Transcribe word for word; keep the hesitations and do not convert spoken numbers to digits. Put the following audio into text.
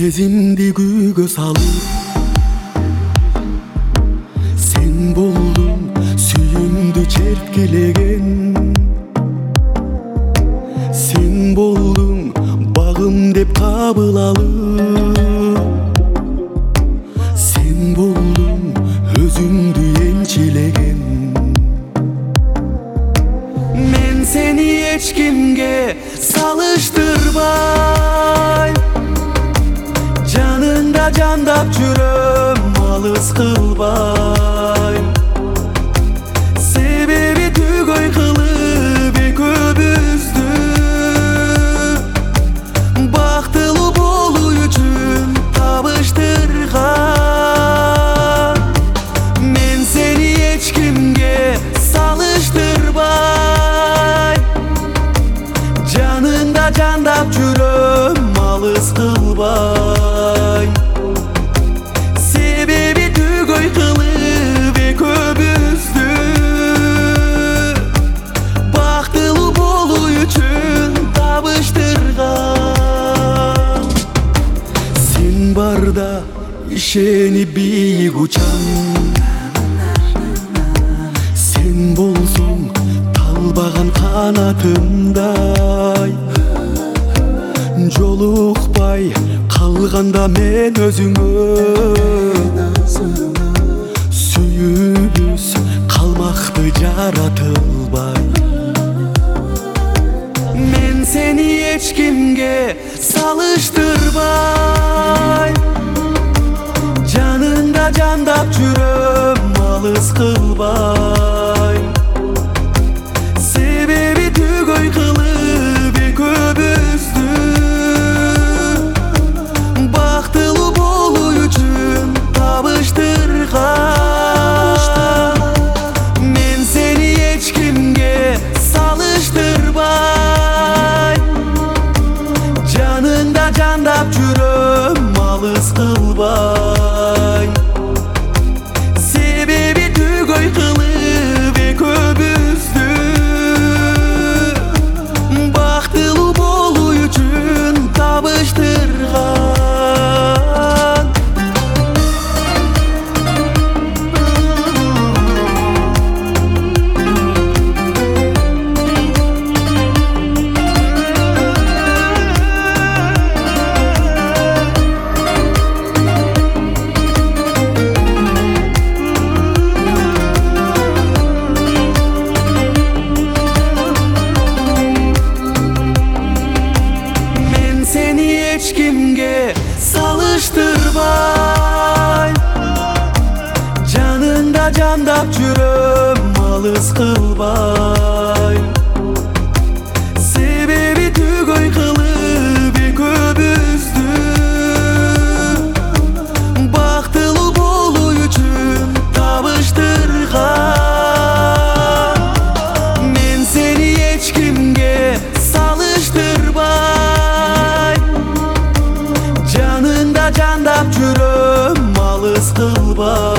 Сезимди күйгө салып сен болдуң сүйүүмдү черткелеген, сен болдуң багым деп кабыл алып, сен болдуң өзүңдү энчилеген. Мен сени эч кимге салыштырбайм, жаныңда жандап жүрөм, алыс кылбайм. Себеби түгөй кылып экөөбүздү бактылуу болуу үчүн табыштырган. Мен сени эч кимге салыштырбайм, жаныңда жандап жүрөм, алыс кылбайм. Себеби түгөй кылып экөөбүздү бактылуу болуу үчүн табыштырган. Сен барда ишенип бийик учам, сен болсоң талбаган канатымдай. Жолукпай калганда мен өзүңө, сүйүүбүз калмакты жаратылбай. Мен сени эч кимге салыштырбайм, жаныңда жандап жүрөм, алыс кылбайм. Себеби түгөй кылып экөөбүздү бактылуу болуу үчүн табыштырган. Мен сени эч кимге салыштырбайм, жаныңда жандап жүрөм, алыс кылбайм. Себеби түгөй кылып экөөбүздү бактылуу болуу үчүн табыштырган. Эч кимге салыштырбайм, жаныңда жандап жүрөм, алыс кылбайм. Себеби түгөй кылып экөөбүздү бактылуу болуу үчүн табыштырган. Мен сени эч кимге салыштырбайм, жаныңда жандап жүрөм, алыс кылбайм.